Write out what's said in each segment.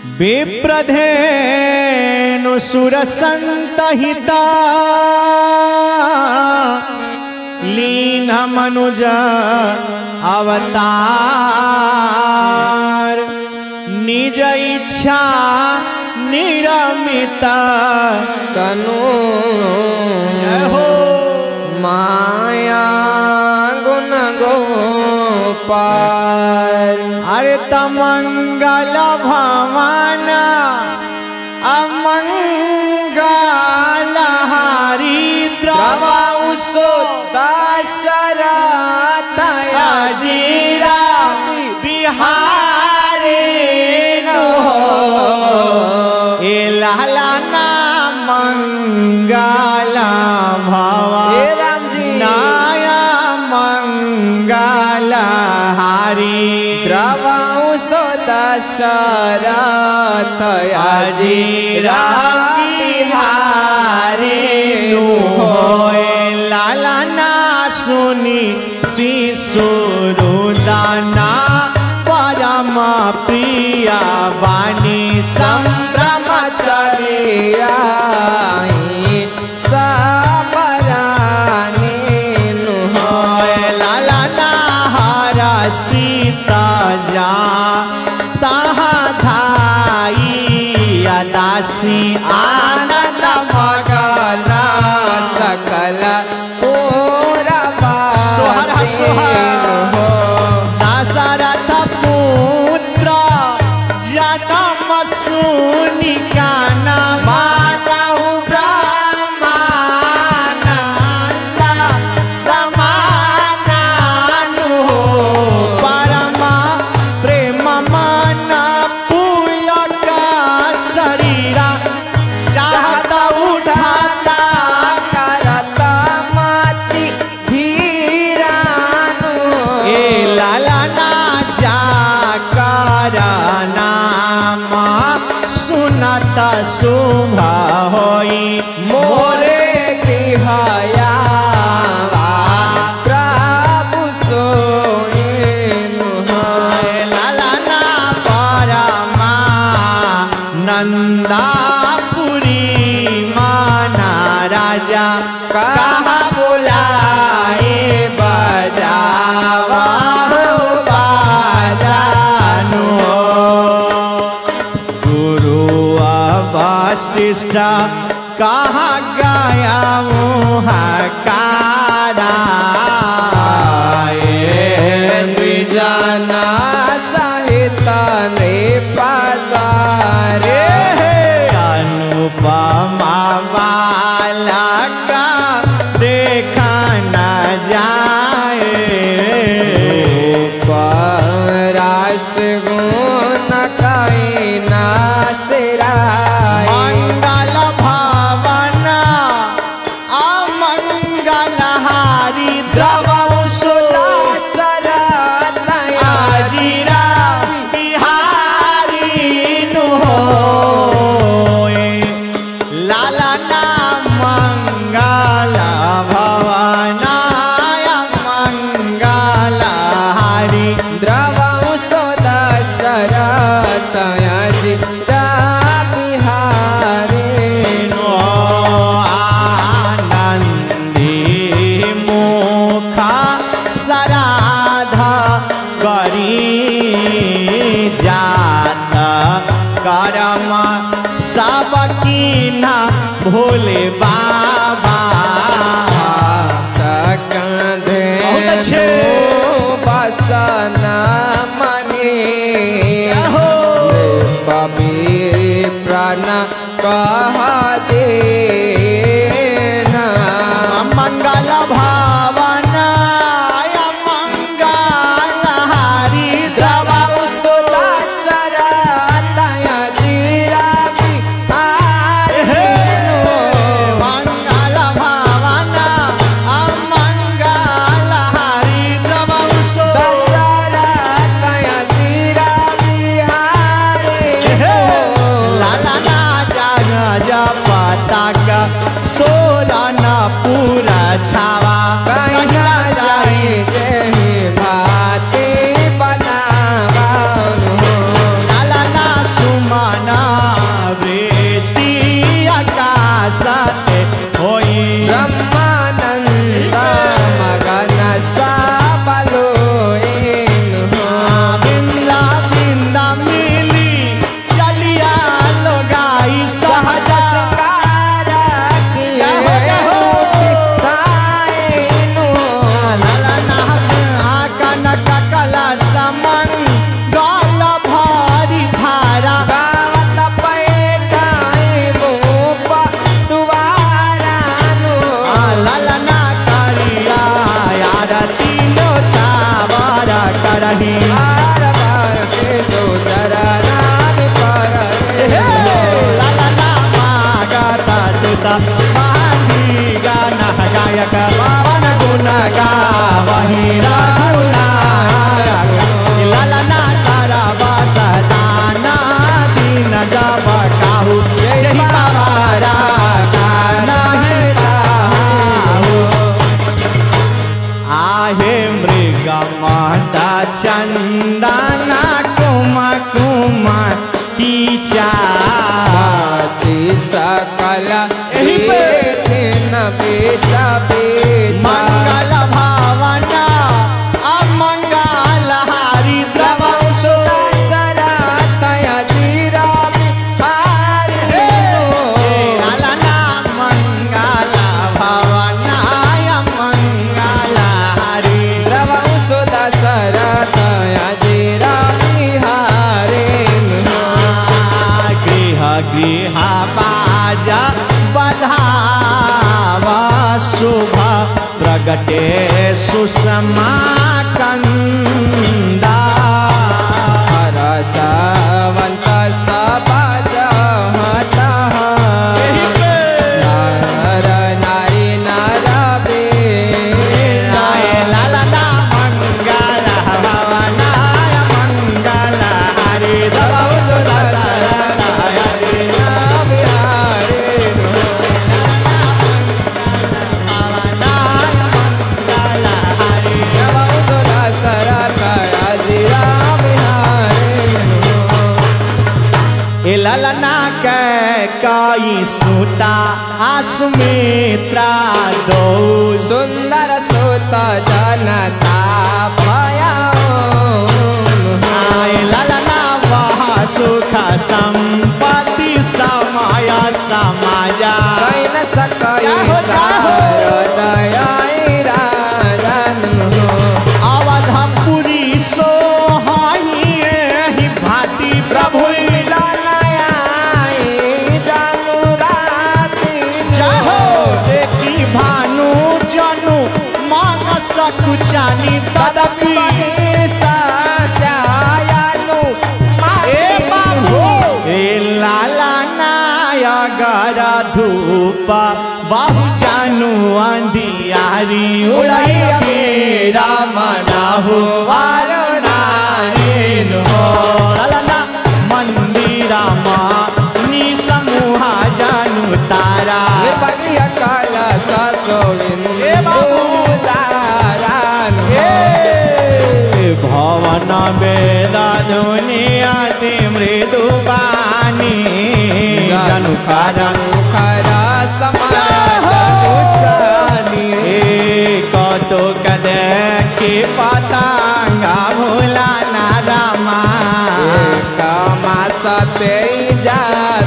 विप्रधेनु सुरसंतहिता लीन मनुज अवतार निज इच्छा निरमित तनु जय हो माया गुण गोपाल। अरे तमंगल भवन अमंगल हारी द्रवा शरतया जीरा बिहारी ए लाला ना मंगल भवन राम जी नाया मंगल हारी द्रवाऊ दशरथया जीरा बिहारी लाला ना सुनी शिशुरुदाना परम प्रिया वाणी संभ्रमचर्या सबरानी लाला ना हर सीता जा तहा धाई दासी आनंद मगन सकल दशरथ पुत्र जनम सुनि कान मानहु ब्रह्मानंद समानानु परम प्रेम मन पुलक शरीरा चाहत उठाता करता मति धीरानु लाला ना जा कर नाम सुनत शुभ होई मोरे गृहया प्रभु सोएनु लाला ना परमा नंदापुरी माना राजा कहा बुलाए बजावा बाजानु गुरु वशिष्ठ कहाँ गया मुहकारा द्विजना सहित नृपद्वारे अनुपमा बालक देखा न जाए रस गुण कई नासिराय मंगल भवन अमंगल हारी द्रवौ शरतया जीरा बिहारी नु होए लाला ना मंगल भवनाय मंगल हारी द्रवौ दशरथया जिता बिहारी नो आनंदी मुखा सराध करी जात करम सब कीना भोले बाबा कंधे बहुत अच्छे। बसना मनी हो बबी प्राण कह दे मंगल भावन मंगल हारी द्रवौ शरतया जीरा मंगल भावन अमंगल हारी द्रवौ दशरथया जीरा बिहारी लाला ना जा पताका नायक पावन गुण गावहि रघुनायक ललना सारा बसदाना दीन जब काहू जय पवारा नहीं राहु आहे मृग माता चंदना कुम कुम कीचा सकल यही पे न बेचा बेचा मंगल भावना अमंगल हारी द्रव सरातया जीरा ललना मंगल भावना अमंगल हारी द्रव सुदा सरातया जीरा बिहारे गृह गृह बाजा बधावा शुभ प्रगटे सुषमा कंदा रसवंत सबजहता नर नारी नर ललना मंगल भवनाय मंगल हरि धव सुधा ललना के कई सुता सुमित्रा दो सुंदर सुत जनता भया ललना वह सुख संपत्ति समय समाया कैन सकई हृदय राजन अवधपुरी सोहाई भांति प्रभु भानु जनु मानस कुचानी तदपि सजायानु ए बाबू ए लाला नायगर धूप बाबू जानू अंधियारी उड़ाई मेरा मना हो वारो नारेन हो ललना मंदिरा माँ नी समूह जानू तारा बगिया काला ससोविन ए बाबू तारान भवन वेदा दुनिया ते मृदुबानी जनु कारण खरा समानी कौतुक देखी पतंगा भूला ना रामा कामा सते जा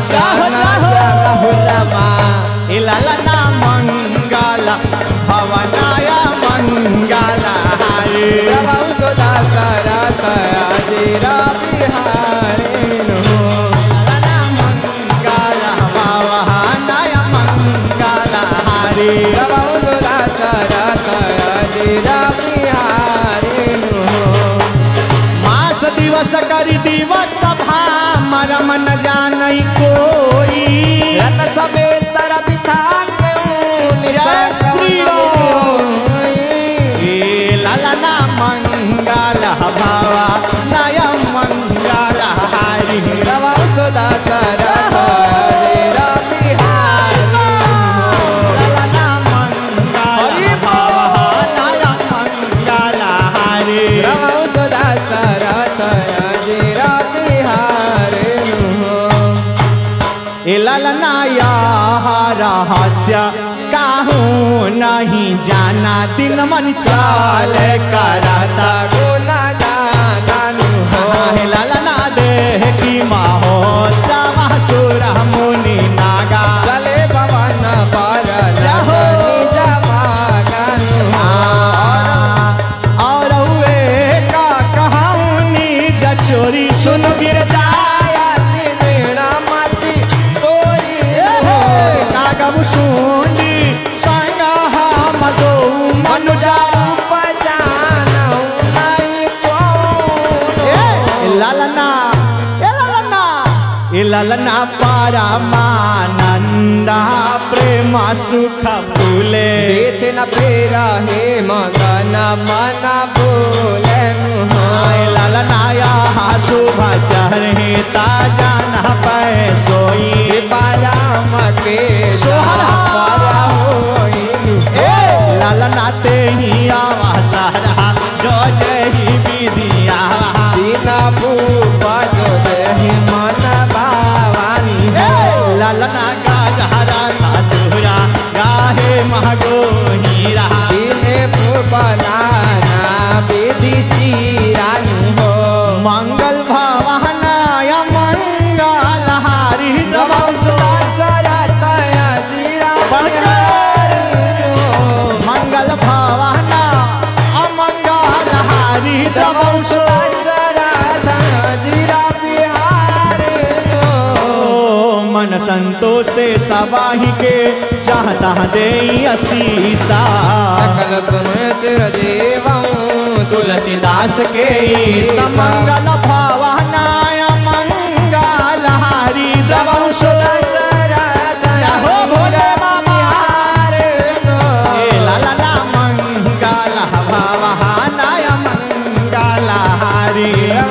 ललना मंगल भवनाय मंगल हरे सुधा सरातया जीरा बिहारे ललना मंगल भवनाय मंगल हरे सुधा सरातया जीरा बिहारे मास दिवस करी दिवस भा मरम न जानई कोई रत समेतर बिथान जय श्री राम ललना मंगल भवा नय मंगल हरि रवा सुधा सरातया बिहारे ललना मंगल भवा नय मंगल हरि रवा सुधा सरातया जीरा बिहारे ललना रहस्य काहू नहीं जाना दिन मन चाल कराता गुना गाना हो ललना देह की माहो चावा सुर मुनि नागा चले भवन पर और वे का कहानी जचोरी सुन गिर जाया मती तोरी कागब सुनी संग हम दो मनुजा पजाना नहीं कौन ललन ललना परमानंदा प्रेम सुख फूले न प्रेरा हे मगन मन बोले ललनाया शुभ चढ़े ताजा न पै सोई बाराम के सोहरा होई ललना ते ही आवा सहरा जो जही विदिया दीन भूपा जो देहि मन भावानी ललना गाजहरा साधुरा गाहे महगो हीरा दीन भूपनाना विधि चिरानु हो मंगल भवनाय मंगल हारी सरतया जीरा मंगल भवना अमंगल हारी दवंश जीरा बिहार मन संतोष से सबाही के चाहता दे असीसा सकल तुम चिरदेवं तुलसीदास के समंगल भवनाय मंगल हारी दवंश हो भोले बाबा ललना मंगल भवनाय मंगल हारी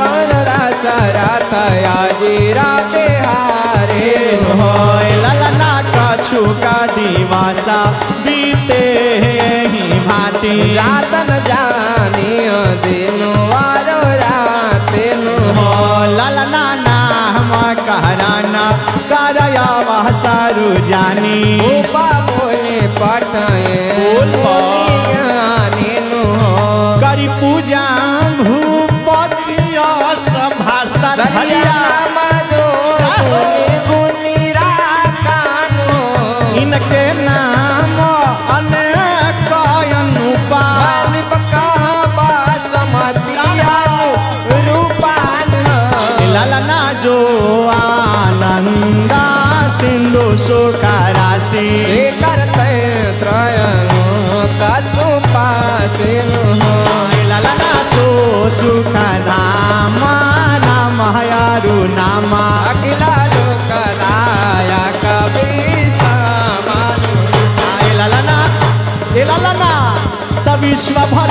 सरतया जीरा बिहारे हो ललना कछु का दिवासा बीते ही भांति रातन जानियो दिनो वारो रातेनु हो ललना नाम कहराना करया वह सारु जानी उपा बोले पटए बोल नु हो करी पूजा भूपति सभा सधरिया इनके नाम अनेक अनुपा ललना जो आनंदा सिंधु सुखराशि करते त्रयनु कसु पासिनु ललना सो सुख धाम नाम हयारु नामा अखिला लोकलाया कवि समानु ललना त विश्व